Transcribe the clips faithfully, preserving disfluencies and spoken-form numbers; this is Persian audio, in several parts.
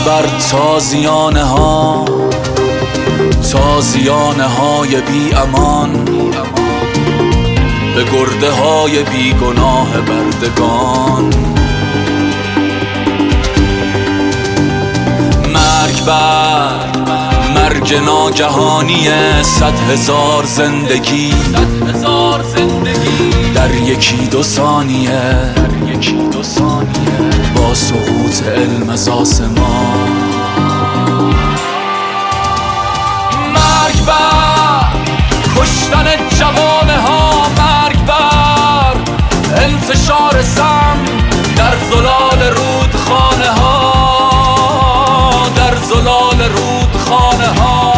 بر تازیانه ها، تازیانه های بی امان، به گرده های بی گناه بردگان. مرگ بر مرگ ناگهانی صد هزار زندگی در یکی دو ثانیه، با سقوط علم از آسمان. مرگ بر کشتن جوانه ها، مرگ بر انتشار سم در زلال رودخانه ها، در زلال رودخانه ها.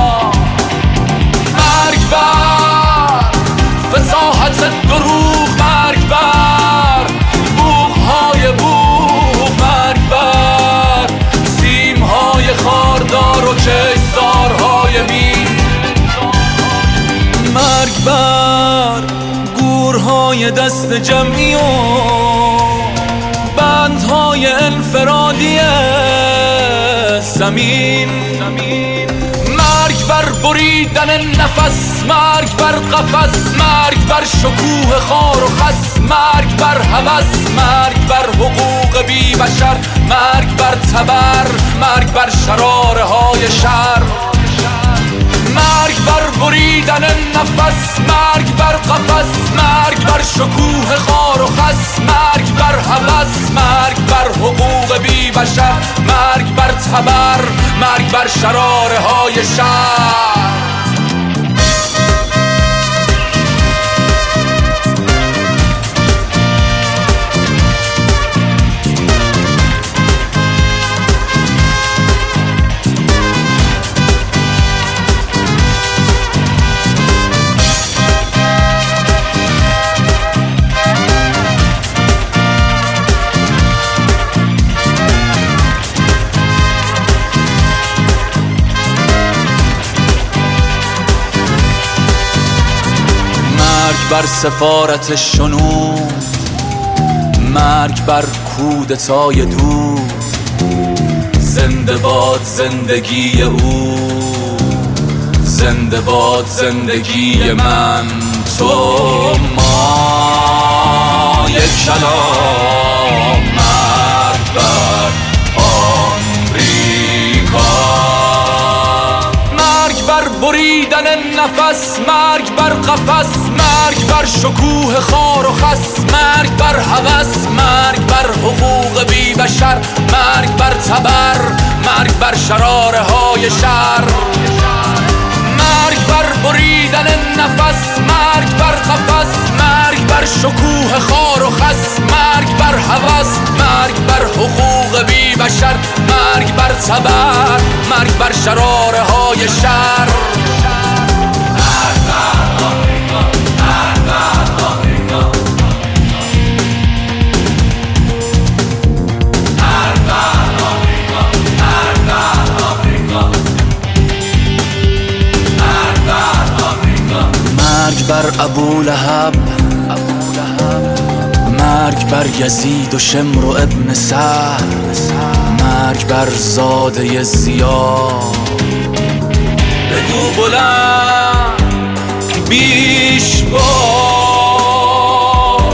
مرگ بر فصاحت دروغ، مرگ بر بوق‌های بوق، مرگ بر سیم‌های خاردار و کشتزارهای مین. مرگ بر گورهای دست جمعی و بندهای انفرادی زمین. مرگ بر بریدن نفس، مرگ بر قفس، مرگ بر شکوه خار و خس، مرگ بر هوس، مرگ بر حقوق بی بشر، مرگ بر تبر، مرگ بر شراره های شر. مرگ بر بریدن نفس، مرگ بر قفس، مرگ بر شکوه خار و خس، مرگ بر هوس، مرگ بر حقوق بی بشر، مرگ بر تبر، مرگ بر شراره های شر. مرگ بر سفارت شنود، مرگ بر کودتای دور. زنده باد زندگی او، زنده باد زندگی من، تو ما یک کلام. مرگ بر آمریکا، مرگ بر بریدن نفس، مرگ بر قفس، مرگ بر شکوه خار و خس، مرگ بر هوس، مرگ بر حقوق بی بشر، مرگ بر تبر، مرگ بر شراره های شر. مرگ بر بریدن نفس، مرگ بر قفس، مرگ بر شکوه خار و خس، مرگ بر هوس، مرگ بر حقوق بی بشر، مرگ بر تبر، مرگ بر شراره های شر. مرگ بر ابولهب، مرگ بر یزید و شمر و ابن سعد، مرگ بر زاده زیاد. بگو بلند بیش باد.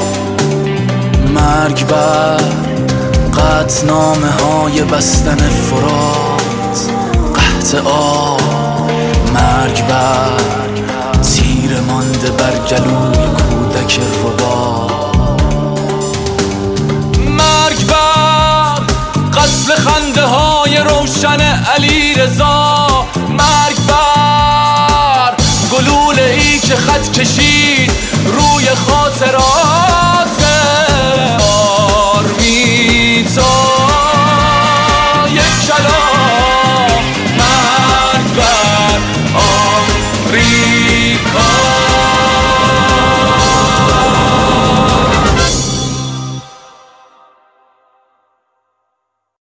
مرگ بر قطعنامه های بستن فرات، قحط آب. مرگ بر تیر مانده بر گلوی کودک ربا. مرگ بر قتل خنده های روشن علی رضا، مرگ بر گلوله ای که خط کشید روی خاطرات.